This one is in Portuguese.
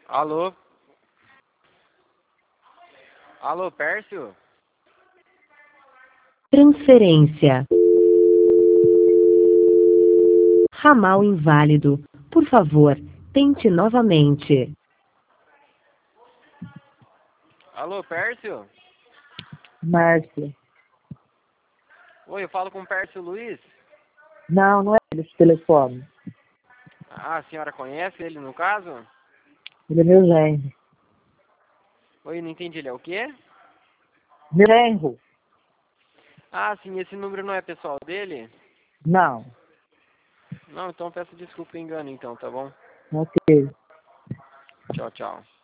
Alô? Alô, Pércio? Transferência. Ramal inválido. Por favor, tente novamente. Alô, Pércio? Márcia. Oi, eu falo com o Pércio Luiz. Não, não é esse telefone. Ah, a senhora conhece ele no caso? Ele é meu genro. Oi, não entendi, ele é o quê? Meu genro? Ah, sim, esse número não é pessoal dele? Não. Não, então peço desculpa o engano então, tá bom? Ok. Tchau, tchau.